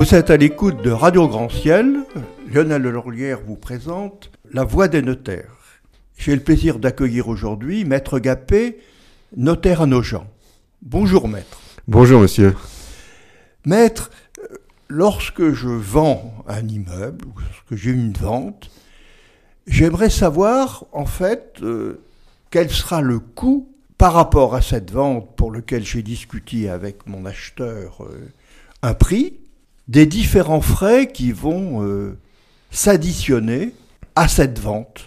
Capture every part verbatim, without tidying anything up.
Vous êtes à l'écoute de Radio Grand Ciel. Lionel Lorlière vous présente La Voix des notaires. J'ai le plaisir d'accueillir aujourd'hui Maître Gapé, notaire à Nogent. Bonjour Maître. Bonjour Monsieur. Maître, lorsque je vends un immeuble, ou lorsque j'ai une vente, j'aimerais savoir en fait euh, quel sera le coût par rapport à cette vente pour laquelle j'ai discuté avec mon acheteur euh, un prix, des différents frais qui vont euh, s'additionner à cette vente.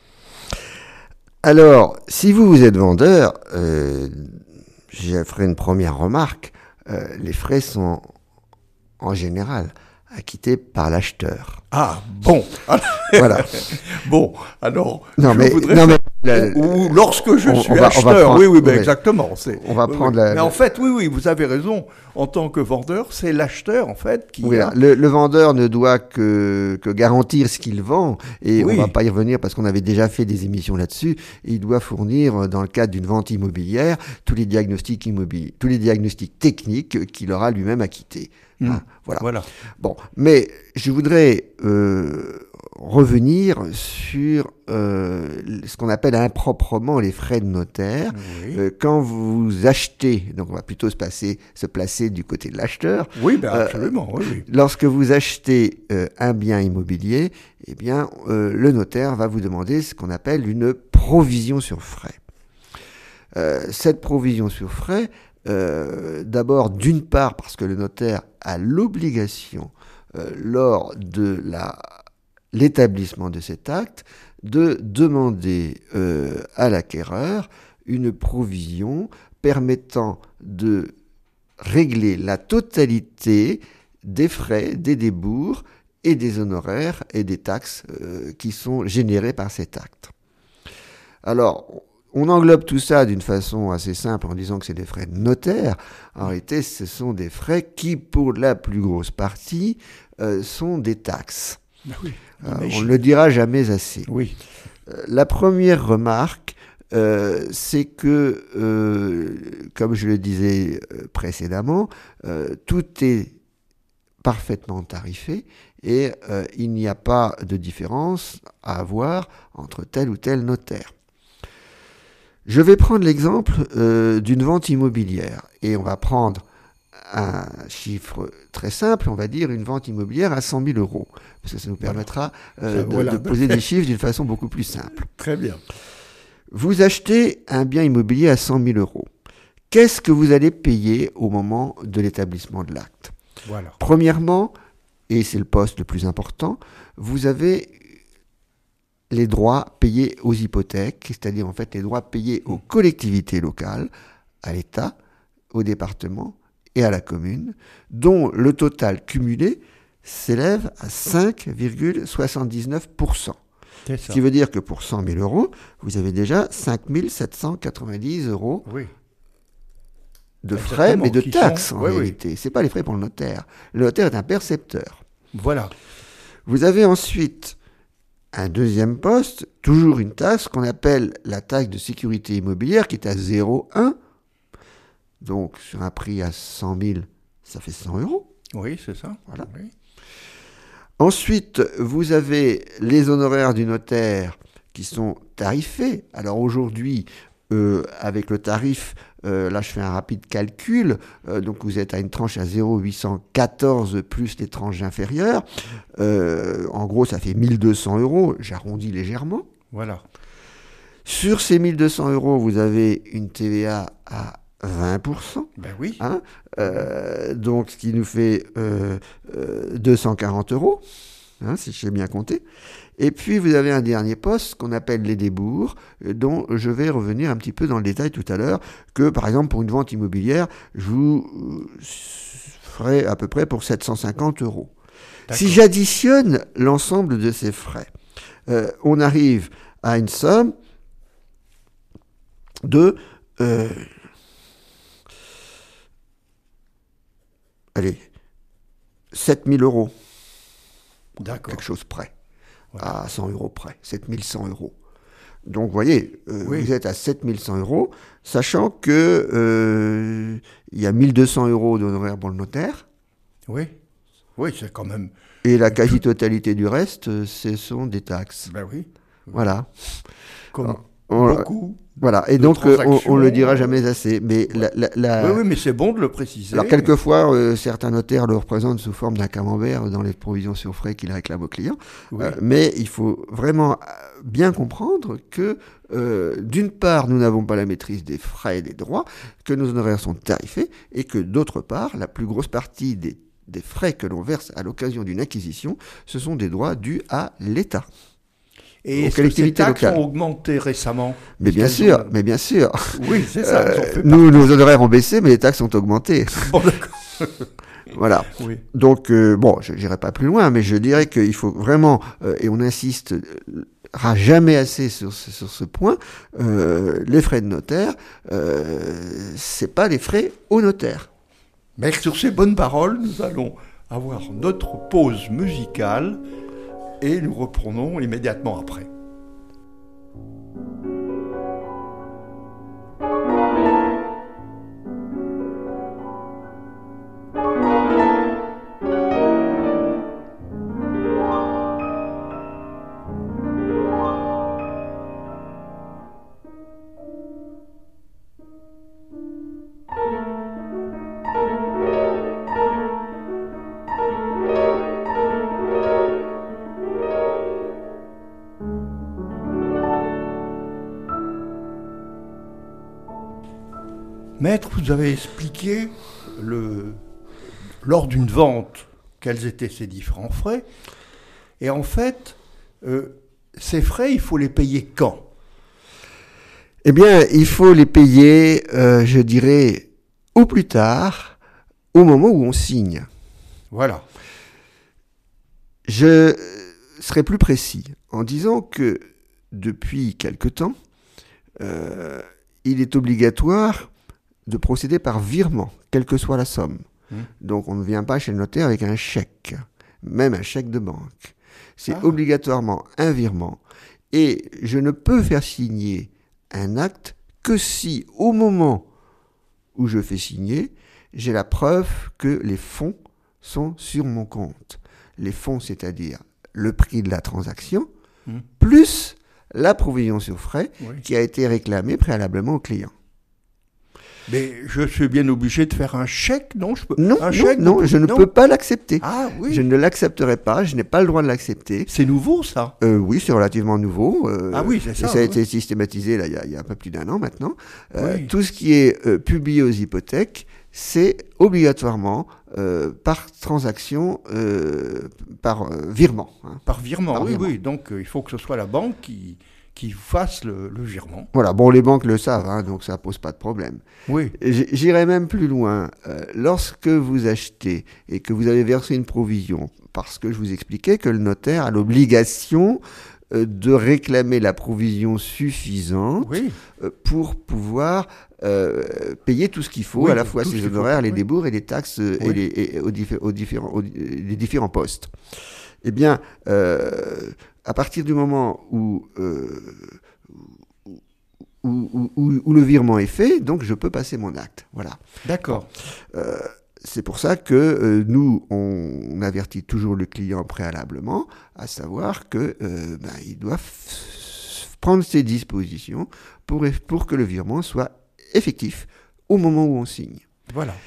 Alors, si vous, vous êtes vendeur, euh, je ferai une première remarque. Euh, les frais sont en général acquittés par l'acheteur. Ah, bon. Voilà. Bon, alors, non, je mais, voudrais... Non, mais, la, ou, ou lorsque je on, suis on va, acheteur, prendre, oui, oui, ben oui, exactement. C'est, on va oui, prendre oui. la... Mais en fait, oui, oui, vous avez raison. En tant que vendeur, c'est l'acheteur, en fait, qui... Oui, a... le, le vendeur ne doit que, que garantir ce qu'il vend, et oui. On ne va pas y revenir parce qu'on avait déjà fait des émissions là-dessus. Il doit fournir, dans le cadre d'une vente immobilière, tous les diagnostics immobiliers, tous les diagnostics techniques qu'il aura lui-même acquittés. Mmh. Hein, voilà. voilà. Bon, mais je voudrais euh, revenir sur euh, ce qu'on appelle improprement les frais de notaire. Oui. Euh, quand vous achetez, donc on va plutôt se, passer, se placer du côté de l'acheteur. Oui, ben absolument. Euh, oui, oui. Lorsque vous achetez euh, un bien immobilier, eh bien, euh, le notaire va vous demander ce qu'on appelle une provision sur frais. Euh, cette provision sur frais, euh, d'abord, d'une part, parce que le notaire a l'obligation, euh, lors de la, l'établissement de cet acte, de demander euh, à l'acquéreur une provision permettant de régler la totalité des frais, des débours et des honoraires et des taxes euh, qui sont générés par cet acte. Alors, on englobe tout ça d'une façon assez simple en disant que c'est des frais de notaire. En réalité, ce sont des frais qui, pour la plus grosse partie, euh, sont des taxes. Oui, euh, on ne le dira jamais assez. Oui. Euh, la première remarque, euh, c'est que, euh, comme je le disais précédemment, euh, tout est parfaitement tarifé et euh, il n'y a pas de différence à avoir entre tel ou tel notaire. Je vais prendre l'exemple euh, d'une vente immobilière et on va prendre un chiffre très simple, on va dire une vente immobilière à cent mille euros, parce que ça nous permettra euh, ça, de, voilà. de poser des chiffres d'une façon beaucoup plus simple. Très bien. Vous achetez un bien immobilier à cent mille euros. Qu'est-ce que vous allez payer au moment de l'établissement de l'acte ? Voilà. Premièrement, et c'est le poste le plus important, vous avez les droits payés aux hypothèques, c'est-à-dire en fait les droits payés aux collectivités locales, à l'État, au département et à la commune, dont le total cumulé s'élève à cinq virgule soixante-dix-neuf pour cent. C'est ça. Ce qui veut dire que pour cent mille euros, vous avez déjà cinq mille sept cent quatre-vingt-dix euros oui. de frais, exactement, mais de taxes sont... en oui, réalité. Oui. Ce n'est pas les frais pour le notaire. Le notaire est un percepteur. Voilà. Vous avez ensuite un deuxième poste, toujours une taxe qu'on appelle la taxe de sécurité immobilière qui est à zéro virgule un. Donc, sur un prix à cent mille, ça fait cent euros. Oui, c'est ça. Voilà. Oui. Ensuite, vous avez les honoraires du notaire qui sont tarifés. Alors aujourd'hui, euh, avec le tarif, euh, là je fais un rapide calcul, euh, donc vous êtes à une tranche à zéro virgule huit cent quatorze plus les tranches inférieures. Euh, en gros, ça fait mille deux cents euros, j'arrondis légèrement. Voilà. Sur ces mille deux cents euros, vous avez une T V A à vingt pour cent. Ben oui. Hein, euh, donc, ce qui nous fait euh, euh, deux cent quarante euros, hein, si je sais bien compter. Et puis, vous avez un dernier poste qu'on appelle les débours, euh, dont je vais revenir un petit peu dans le détail tout à l'heure, que, par exemple, pour une vente immobilière, je vous euh, ferai à peu près pour sept cent cinquante euros. D'accord. Si j'additionne l'ensemble de ces frais, euh, on arrive à une somme de... Euh, allez, sept mille euros. D'accord. Quelque chose près. Voilà. À cent euros près. sept mille cent euros. Donc, vous voyez, euh, oui. vous êtes à sept mille cent euros, sachant que euh, il y a mille deux cents euros d'honoraires pour le notaire. Oui. Oui, c'est quand même... Et la quasi-totalité du reste, ce sont des taxes. Ben oui. Voilà. Comme on, beaucoup. Voilà. Et donc, on, on le dira jamais assez. Mais ouais. la, la, la... Oui, oui, mais c'est bon de le préciser. Alors, quelquefois, euh, certains notaires le représentent sous forme d'un camembert dans les provisions sur frais qu'ils réclament aux clients. Oui. Euh, mais il faut vraiment bien comprendre que, euh, d'une part, nous n'avons pas la maîtrise des frais et des droits, que nos honoraires sont tarifés, et que, d'autre part, la plus grosse partie des, des frais que l'on verse à l'occasion d'une acquisition, ce sont des droits dus à l'État. Et est-ce que ces taxes locales. ont augmenté récemment? Mais bien sûr, ont... mais bien sûr. Oui, c'est ça. Euh, nous, nos honoraires ont baissé, mais les taxes ont augmenté. Bon, d'accord. Voilà. Oui. Donc, euh, bon, je n'irai pas plus loin, mais je dirais qu'il faut vraiment, euh, et on insiste euh, jamais assez sur ce, sur ce point, euh, les frais de notaire, euh, c'est pas les frais au notaire. Mais sur ces bonnes paroles, nous allons avoir notre pause musicale. Et nous reprenons immédiatement après. Maître, vous avez expliqué le, lors d'une vente quels étaient ces différents frais. Et en fait, euh, ces frais, il faut les payer quand? Eh bien, il faut les payer, euh, je dirais, au plus tard, au moment où on signe. Voilà. Je serai plus précis en disant que depuis quelque temps, euh, il est obligatoire de procéder par virement, quelle que soit la somme. Mmh. Donc on ne vient pas chez le notaire avec un chèque, même un chèque de banque. C'est ah. obligatoirement un virement. Et je ne peux faire signer un acte que si, au moment où je fais signer, j'ai la preuve que les fonds sont sur mon compte. Les fonds, c'est-à-dire le prix de la transaction, mmh. plus la provision sur frais oui. qui a été réclamée préalablement au client. Mais je suis bien obligé de faire un chèque, non je peux... Non, un non, chèque, non, je ne non. peux pas l'accepter. Ah oui. Je ne l'accepterai pas, je n'ai pas le droit de l'accepter. C'est nouveau, ça euh, Oui, c'est relativement nouveau. Euh, ah oui, c'est ça. Et ça a oui. été systématisé là, il, y a, il y a un peu plus d'un an maintenant. Euh, oui. Tout ce qui est euh, publié aux hypothèques, c'est obligatoirement euh, par transaction, euh, par euh, virement. Hein. Par virement, par par oui, virement. oui. Donc euh, il faut que ce soit la banque qui... qui fassent le, le virement. Voilà, bon, les banques le savent, hein, donc ça ne pose pas de problème. Oui. J'irai même plus loin. Euh, lorsque vous achetez et que vous avez versé une provision, parce que je vous expliquais que le notaire a l'obligation euh, de réclamer la provision suffisante oui. euh, pour pouvoir euh, payer tout ce qu'il faut, oui, à la fois ses honoraires, les oui. débours et les taxes oui. et, les, et aux, diffé- aux, différents, aux, les différents postes. Eh bien, euh, à partir du moment où, euh, où, où, où, où le virement est fait, donc je peux passer mon acte. Voilà. D'accord. Euh, c'est pour ça que euh, nous, on, on avertit toujours le client préalablement, à savoir que euh, ben, il doit f- prendre ses dispositions pour, pour que le virement soit effectif au moment où on signe. Voilà.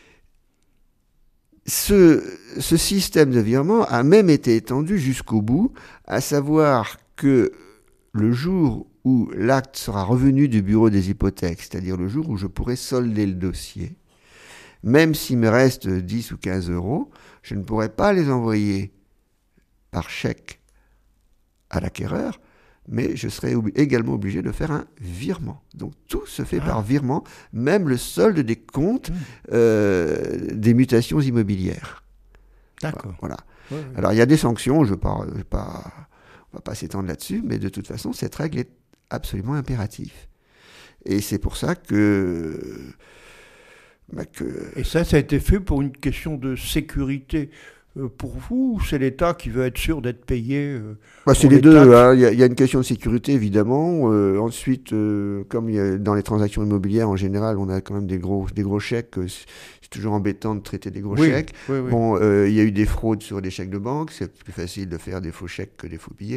Ce, ce système de virement a même été étendu jusqu'au bout, à savoir que le jour où l'acte sera revenu du bureau des hypothèques, c'est-à-dire le jour où je pourrai solder le dossier, même s'il me reste dix ou quinze euros, je ne pourrai pas les envoyer par chèque à l'acquéreur, mais je serai ob- également obligé de faire un virement. Donc tout se fait ah. par virement, même le solde des comptes mmh. euh, des mutations immobilières. D'accord. Voilà. Ouais, ouais. Alors il y a des sanctions, je ne pas, pas, on va pas s'étendre là-dessus, mais de toute façon, cette règle est absolument impérative. Et c'est pour ça que... Bah que... Et ça, ça a été fait pour une question de sécurité. euh, pour vous, ou c'est l'État qui veut être sûr d'être payé euh, bah, C'est pour les deux. taxes? Hein. Il y a, il y a une question de sécurité, évidemment. Euh, ensuite, euh, comme il y a, dans les transactions immobilières, en général, on a quand même des gros, des gros chèques. euh, C'est c'est toujours embêtant de traiter des gros Oui, chèques. oui, oui. Bon, euh, il y a eu des fraudes sur les chèques de banque. C'est plus facile de faire des faux chèques que des faux billets.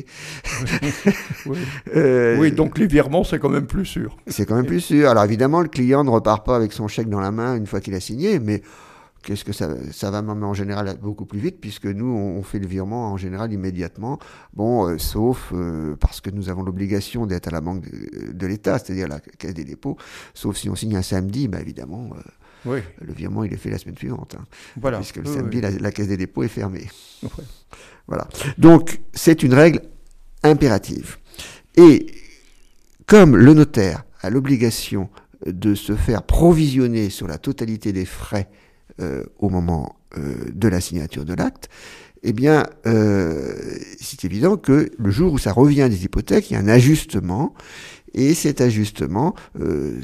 Oui. Euh, Oui, donc les virements, c'est quand même plus sûr. C'est quand même plus sûr. Alors évidemment, le client ne repart pas avec son chèque dans la main une fois qu'il a signé, mais qu'est-ce que ça, ça va même en général beaucoup plus vite, puisque nous, on, on fait le virement en général immédiatement, bon, euh, sauf euh, parce que nous avons l'obligation d'être à la banque de, de l'État, c'est-à-dire la Caisse des dépôts, sauf si on signe un samedi, bah évidemment, euh, Oui, le virement, il est fait la semaine suivante, hein, voilà. puisque le Oui, samedi, oui. la, la Caisse des dépôts est fermée. Ouais. Voilà. Donc, c'est une règle impérative. Et comme le notaire a l'obligation de se faire provisionner sur la totalité des frais euh, au moment euh, de la signature de l'acte, eh bien, euh, c'est évident que le jour où ça revient des hypothèques, il y a un ajustement, et cet ajustement euh,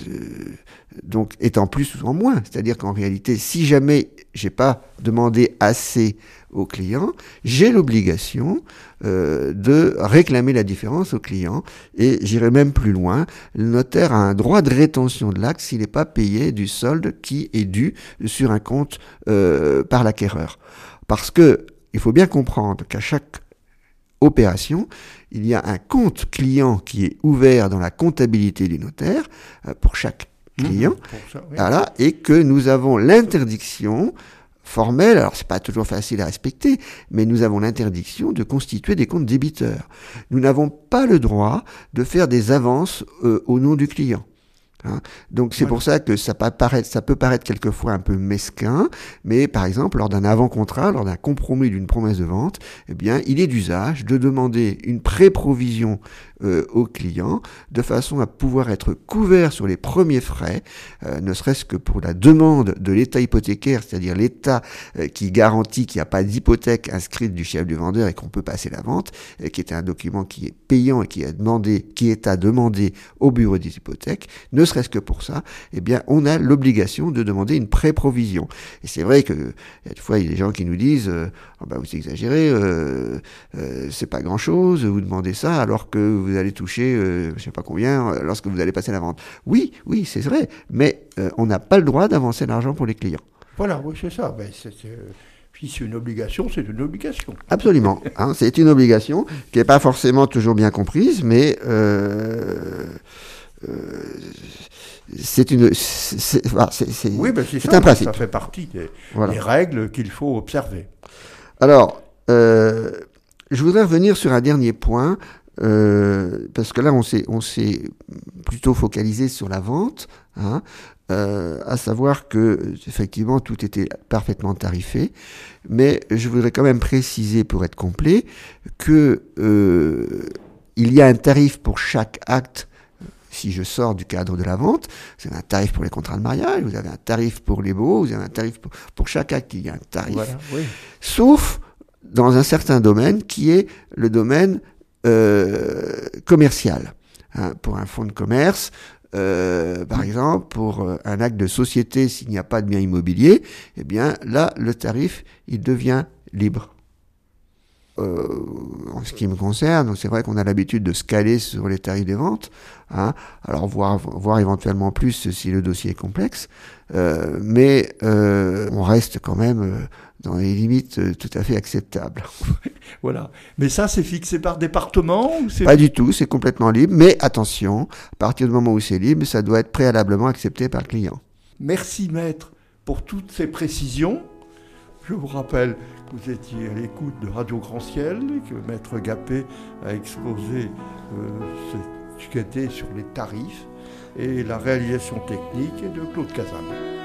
donc est en plus ou en moins. C'est-à-dire qu'en réalité, si jamais j'ai pas demandé assez au client, j'ai l'obligation euh, de réclamer la différence au client, et j'irai même plus loin, le notaire a un droit de rétention de l'acte s'il n'est pas payé du solde qui est dû sur un compte euh, par l'acquéreur. Parce que il faut bien comprendre qu'à chaque opération, il y a un compte client qui est ouvert dans la comptabilité du notaire euh, pour chaque client, Mmh, pour ça, oui. voilà, et que nous avons l'interdiction formelle, alors c'est pas toujours facile à respecter, mais nous avons l'interdiction de constituer des comptes débiteurs. Nous n'avons pas le droit de faire des avances euh, au nom du client. Hein. Donc c'est Voilà. pour ça que ça peut, paraître, ça peut paraître quelquefois un peu mesquin, mais par exemple lors d'un avant-contrat, lors d'un compromis d'une promesse de vente, eh bien il est d'usage de demander une pré-provision euh, au client de façon à pouvoir être couvert sur les premiers frais, euh, ne serait-ce que pour la demande de l'état hypothécaire, c'est-à-dire l'état euh, qui garantit qu'il n'y a pas d'hypothèque inscrite du chef du vendeur et qu'on peut passer la vente, euh, qui est un document qui est payant et qui, a demandé, qui est à demander au bureau des hypothèques, ne serait-ce que pour ça, eh bien, on a l'obligation de demander une pré-provision. Et c'est vrai que, des fois, il y a des gens qui nous disent, euh, oh bah, vous exagérez, euh, euh, c'est pas grand-chose, vous demandez ça, alors que vous allez toucher, euh, je sais pas combien, euh, lorsque vous allez passer la vente. Oui, oui, c'est vrai, mais euh, on n'a pas le droit d'avancer l'argent pour les clients. Voilà, oui, c'est ça. Ben, c'est, c'est, euh, si c'est une obligation, c'est une obligation. Absolument. Hein, c'est une obligation qui n'est pas forcément toujours bien comprise, mais euh, euh, c'est une, c'est, c'est, enfin, c'est, c'est, Oui, ben c'est, c'est ça, un principe. ça fait partie des, Voilà. des règles qu'il faut observer. Alors, euh, je voudrais revenir sur un dernier point, euh, parce que là, on s'est, on s'est plutôt focalisé sur la vente, hein, euh, à savoir que, effectivement, tout était parfaitement tarifé, mais je voudrais quand même préciser, pour être complet, que euh, il y a un tarif pour chaque acte. Si je sors du cadre de la vente, vous avez un tarif pour les contrats de mariage, vous avez un tarif pour les baux, vous avez un tarif pour, pour chaque acte, il y a un tarif. Voilà, oui. Sauf dans un certain domaine qui est le domaine euh, commercial. Hein, pour un fonds de commerce, euh, par exemple, pour euh, un acte de société, s'il n'y a pas de bien immobilier, eh bien là, le tarif, il devient libre. Euh, en ce qui me concerne, c'est vrai qu'on a l'habitude de se caler sur les tarifs des ventes, hein, alors voir, voir éventuellement plus si le dossier est complexe, euh, mais euh, on reste quand même euh, dans les limites euh, tout à fait acceptables. Voilà. Mais ça, c'est fixé par département ou c'est... Pas du tout, c'est complètement libre, mais attention, à partir du moment où c'est libre, ça doit être préalablement accepté par le client. Merci, maître, pour toutes ces précisions. Je vous rappelle que vous étiez à l'écoute de Radio Grand Ciel, que maître Gappé a exposé euh, ce qu'était sur les tarifs, et la réalisation technique est de Claude Cazan.